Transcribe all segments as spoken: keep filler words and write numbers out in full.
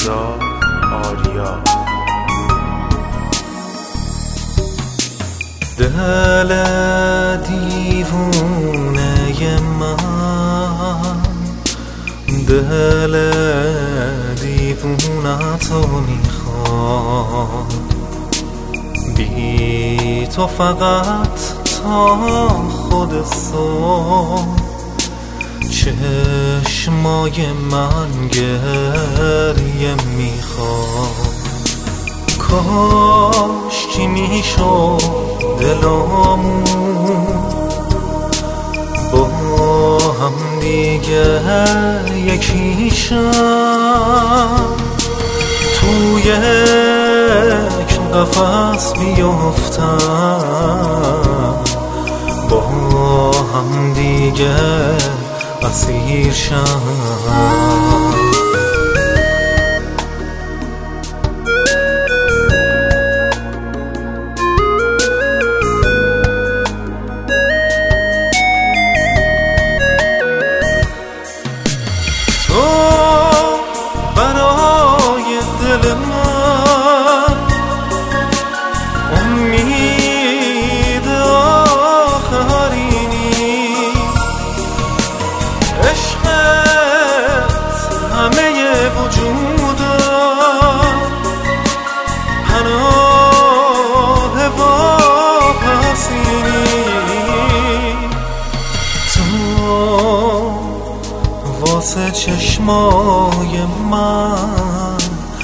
رضا آریا. دل دیوونه من، دل دیوونه تو میخواد، بی تو فقط تا خود صبح چشمای من گریه میخواد. کاش کی میشد دلامون با هم دیگه یکی شد، توی یک قفس بیفتن با هم دیگه اسیر شد. دل من امید آخرینی، عشقت همه وجودم، پناه واپسینی. تو واسه چشمای من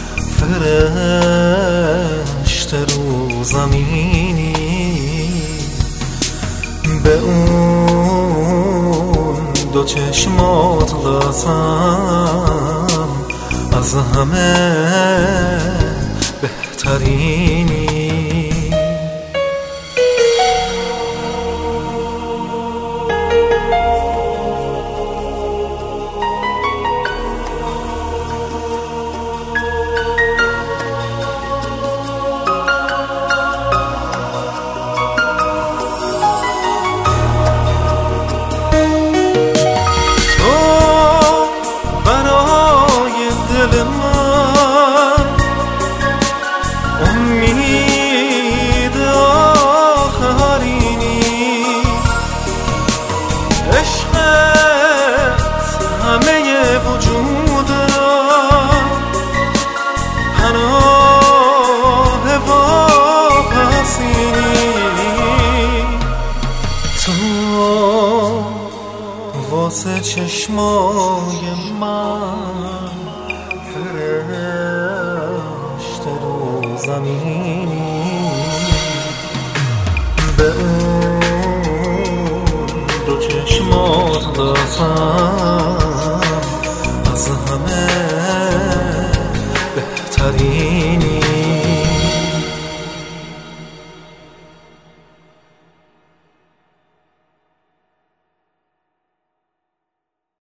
فرشته رو زمینی، به اون دو چشمات قسم از همه بهترینی. دل من امید آخرینی، عشقت همه وجودم، پناه واپسینی. تو واسه چشمای من فرشته رو زمینی، به اون دو چشمات قسم از همه بهترین.